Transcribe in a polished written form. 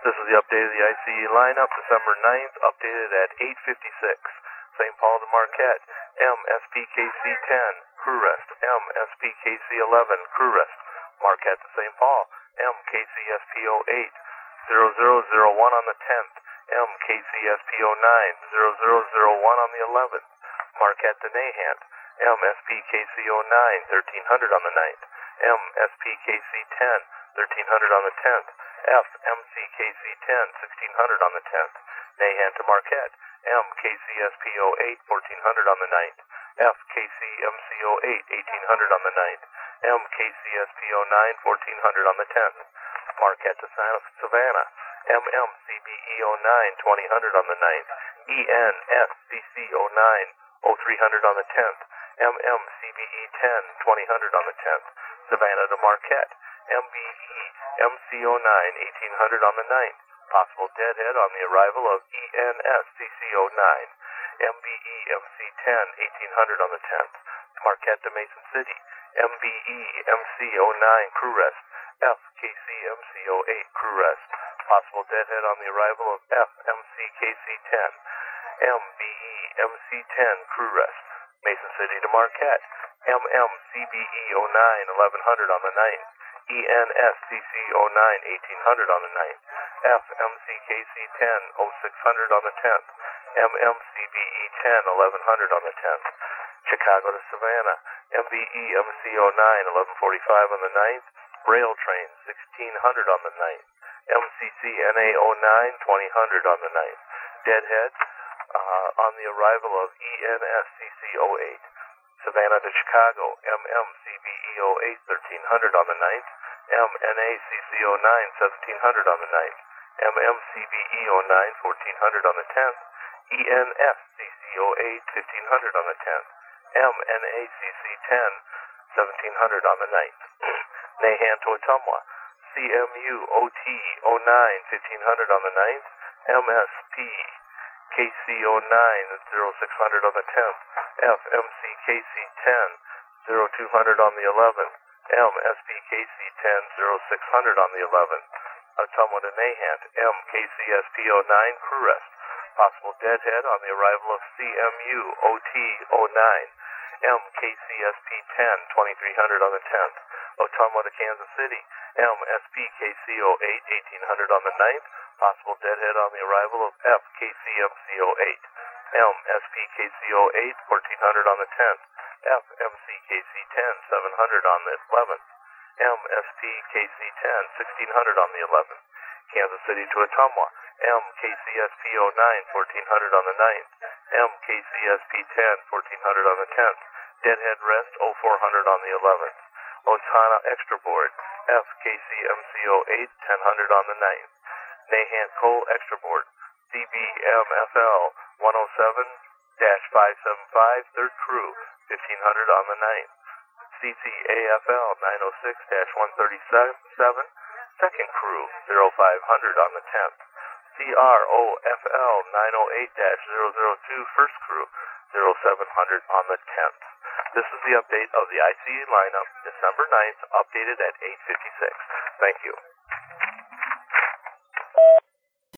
This is the update of the ICE lineup, December 9th, updated at 8:56. St. Paul to Marquette, MSPKC 10, crew rest. MSPKC 11, crew rest. Marquette to St. Paul, MKCSPO 8, 0001 on the 10th. MKCSPO 9, 0001 on the 11th. Marquette to Nahant, MSPKCO 9, 1300 on the 9th. MSPKC 10, 1300 on the 10th. FMCKC 10, 1600 on the 10th. Nahant to Marquette, MKCSPO 8, 1400 on the 9th. FKCMCO 8, 1800 on the 9th. MKCSPO 9, 1400 on the 10th. Marquette to Savannah, MMCBEO 9, 2000 on the 9th. ENSCCO 9, 0300 on the 10th. MMCBE 10, 2000 on the 10th. Savannah to Marquette, MBE MCO 9, 1800 on the 9th. Possible deadhead on the arrival of ENSCCO 9. MBE MC 10, 1800 on the 10th. Marquette to Mason City, MBE MCO 9, crew rest. FKCMCO 8, crew rest. Possible deadhead on the arrival of FMCKC 10. MBE MC 10, crew rest. Mason City to Marquette, MMCBEO 9, 1100 on the 9th. ENSCCO 9, 1800 on the 9th. FMCKC 10, 0600 on the 10th. MMCBE 10, 1100 on the 10th. Chicago to Savannah, MBE MCO 9, 1145 on the 9th. Rail train, 1600 on the 9th. MCCNAO 9, 2000 on the 9th. Deadhead on the arrival of ENSCCO 8. Savannah to Chicago, MMCBEO 8, 1300 on the 9th. MNACCO 9, 1700 on the 9th. MMCBEO 9, 1400 on the 10th. ENSCCO 8, 1500 on the 10th. MNACC 10, 1700 on the 9th. Nahant to Ottumwa, CMU OT 09, 1500 on the 9th. MSP KCO 9, 0600 on the 10th. FMCKC 10, 0200 on the 11th. MSPKC 10, 0600 on the 11th. Ottumwa to Nahant, MKCSPO 9, crew rest. Possible deadhead on the arrival of CMU OT 09. MKCSP 10, 2300 on the 10th. Ottumwa to Kansas City, MSPKCO 8, 1800 on the 9th. Possible deadhead on the arrival of FKCMCO 8. MSPKCO 8, 1400 on the 10th. FMCKC 10, 700 on the 11th. MSPKC 10, 1600 on the 11th. Kansas City to Ottumwa, MKCSPO 9, 1400 on the 9th. MKCSP 10, 1400 on the 10th. Deadhead rest 0400 on the 11th. Otana Extra Board, FKCMCO 8, 1000 on the 9th. Nahant Coal Extra Board, CBMFL 107-575, 3rd Crew, 1500 on the 9th. CCAFL 906-137, 2nd Crew, 0500 on the 10th. CROFL 908-002, 1st Crew, 0700 on the 10th. This is the update of the ICE lineup, December 9th, updated at 8:56. Thank you.